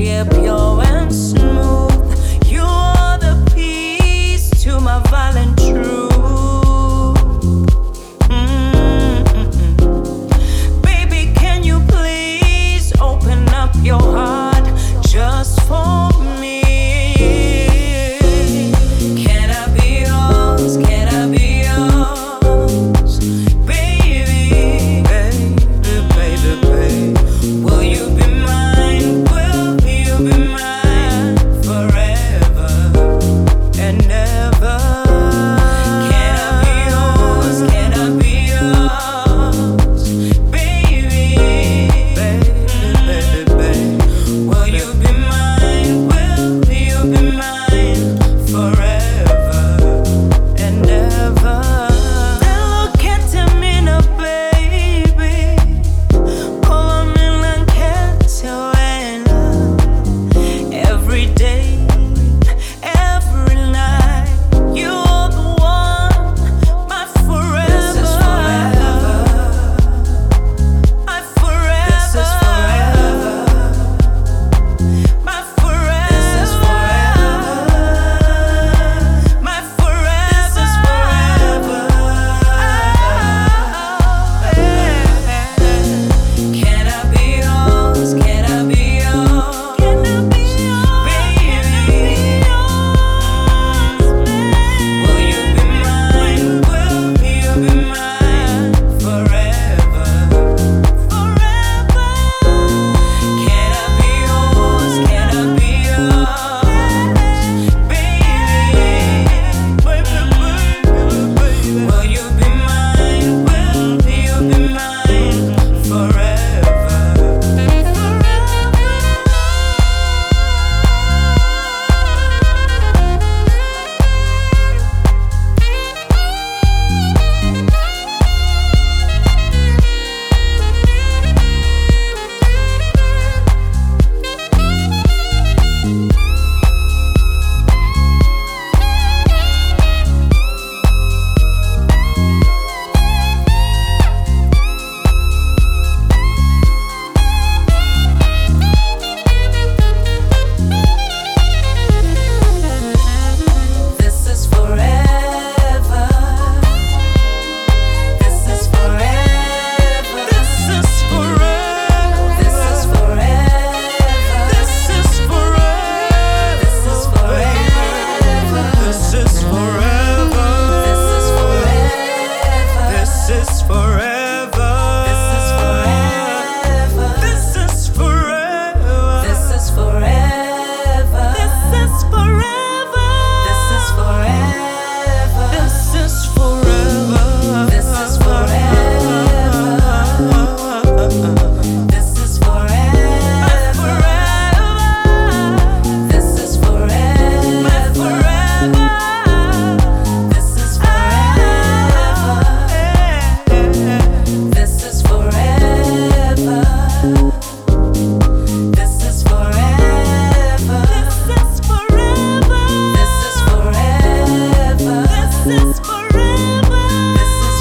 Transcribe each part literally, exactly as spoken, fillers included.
yeah, pure and smooth. You are the peace to my violent truth. Mm-mm-mm. Baby, can you please open up your heart just for me? Can I be yours? Can I be yours? Baby, baby, baby, baby. Will you be mine? Will you be mine forever and ever? Can I be yours? Can I be yours? Baby, baby, baby, baby. Will you be mine? Will you be mine forever and ever? Look at me now, baby. Como me l'encantuela. Every day, every night, you're the one, my forever. This is forever. My forever. This is forever. My forever. This is forever. My forever. This is forever. Can I be yours? Can I be yours? Can I be yours? Baby, will you be mine? Will you be mine forever? Forever. Can I be yours? Can I be yours? Baby, baby, baby. Will you be mine? Will you be mine forever? This is forever. This is forever. This is forever. This is forever. This is forever. This is forever. This is forever. This is forever. This is forever. This is forever. This is forever. This is forever. This is forever. This is forever. This is forever. This is forever. This is forever. This is forever. Forever. This is forever. This is forever. This is forever. This is forever. This is forever. This is forever. This is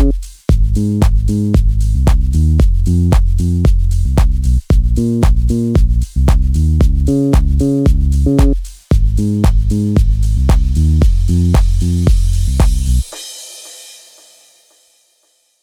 Thank you.